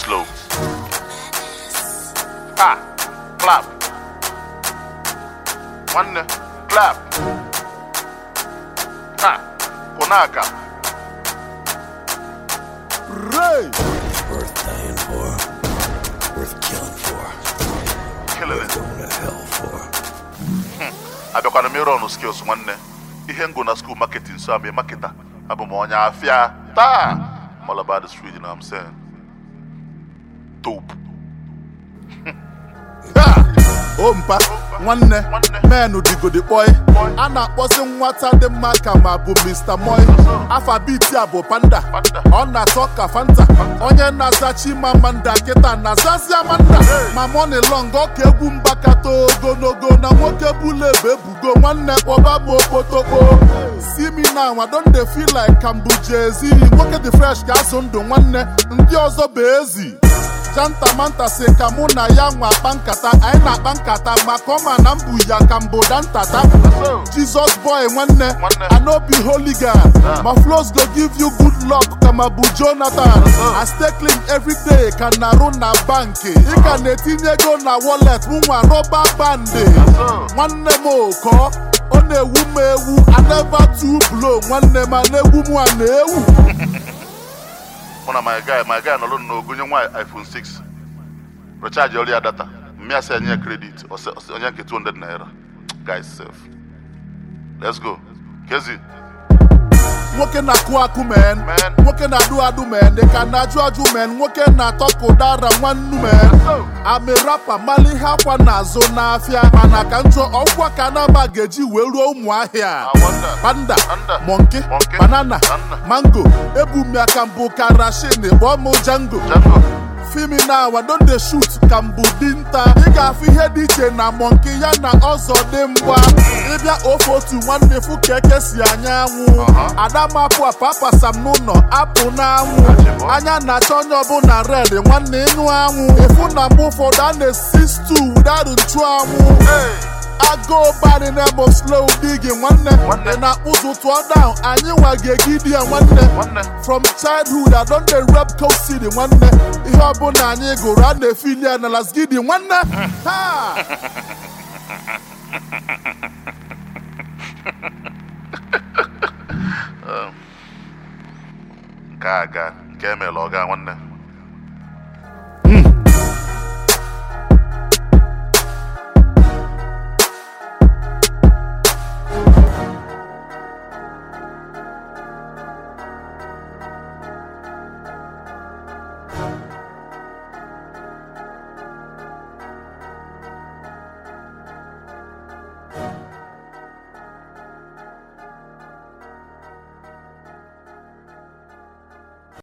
slow. Ah, clap. One, clap. Ah, Konaka. Ray. Worth dying for. Worth killing for. Killing it. Going to hell for. I be gonna mirror no skills one day. Ihe go na school marketing, so I'm a marketer. I'm a afia. I'm all about the street, you know what I'm saying? Dope. Ompa, nwanne, menu digo the boy. Ana kposi nwata dị mma ka ma bụ Mr. Moy. Afa beat ya bụ Panda. Ọ na-atọ ka Fanta. Onye na-aza Chimamanda kịta na-azazi Amanda. Ma money long ọ ka egwu mbakata ogologo na nwoke bụla ebe ebugo nwanne kpọba m okpotokpo. See me now, I don't dey feel like Kambu Jay-Z. Nwoke dị fresh ka azụ ndụ nwanne, ndị ọzọ bụ ezi. Janta manta se kamu na ya nwa pankata. Anyị na-akpa nkata maka ọma na mbu ya ka mboda ntata. Jesus boy nwanne, I no be hooligan. My flows go give you good luck kama bụ Jonathan. I stay clean every day ka narụ na banki. Ị ka na-etinye ego na wallet nwa rọba bandi. Nwanne m oko, ọ na-ewu m ewu. I never too blow nwanne ma na-ewu m a na-ewu. One of my guy no gonye nwa iPhone 6. Recharge all your data. Me I say any credit or onye nke 200 naira. Guys safe. Let's go. Kezi. Nwoke na-akụ akụ men. Nwoke na-adụ adụ men. They can na-ajụ ajụ men. Nwoke na-atọpụ dara nwannu men. I'm a rapper, mali hakwa n'azụ n'afịa. Mana ka njọ ọgwụ ka na-ama ga-eji wee ruo ụmụahịa. Panda, monkey, banana, mango. Ebu m ya ka mbụ karashin, kpọọ m Django. Fimi now, I don't dey shoot kambu dinta. Ị ga-afụ ihe dị iche na monkey ya na ọzọ dị mgba. Ịbịa ofotu nwanne fụ ka eke si anya anwụ. Adamapụ apapa sam n'ụlọ apụ n'anwụ. Anya na-acha onye ọbụla red nwanne ịnụ anwụ. Ịfụ na mgbe ụfọdụ a na-esi stew without nchụanwụ. I go by the name of slow digging one and I also tore down and you will get Gideon one from childhood I don't the rap Coast City one if I born and you go run the filial and let's Gideon one ha Gaga, Gamel or one